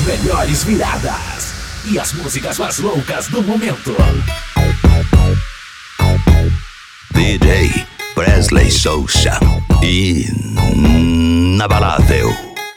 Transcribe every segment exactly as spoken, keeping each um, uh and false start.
melhores viradas e as músicas mais loucas do momento. D J Presley Souza, inabalável.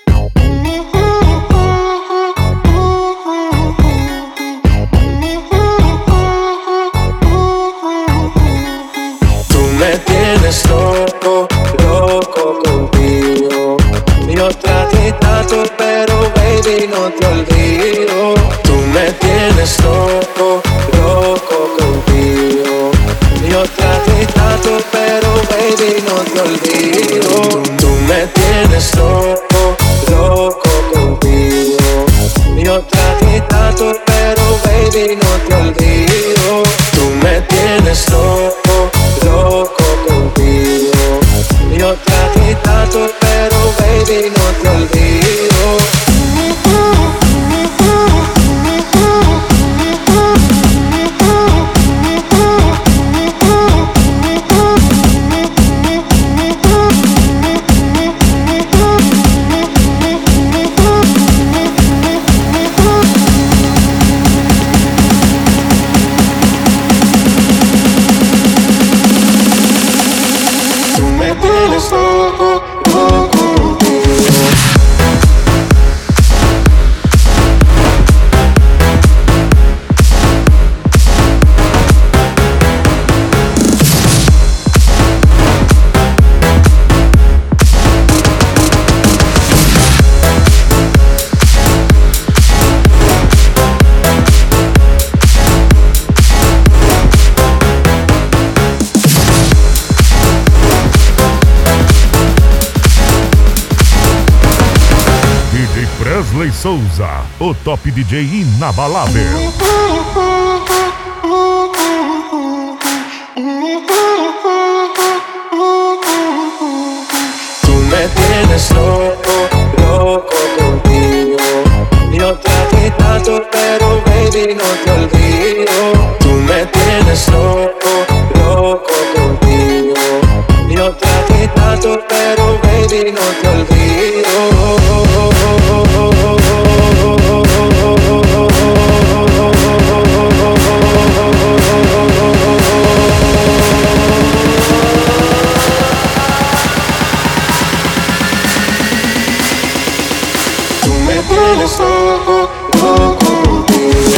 Tú me tienes loco, loco contigo. Yo traté tanto, pero baby no te olvido. Tú me tienes loco, loco contigo. Yo traté tanto, pero baby no te olvido. Tú me tienes loco, loco contigo. Yo traté tanto, pero baby no te olvido. Tú me tienes loco, loco contigo. Yo traté tanto, pero baby no te olvido. Loco, loco contigo. Presley Souza, o top D J inabalável. Tú me tienes loco, loco contigo. Yo traté tanto, pero baby no te olvido. Tú me tienes loco, loco contigo. Yo traté tanto, pero baby no te olvido. Tú me tienes loco, loco contigo.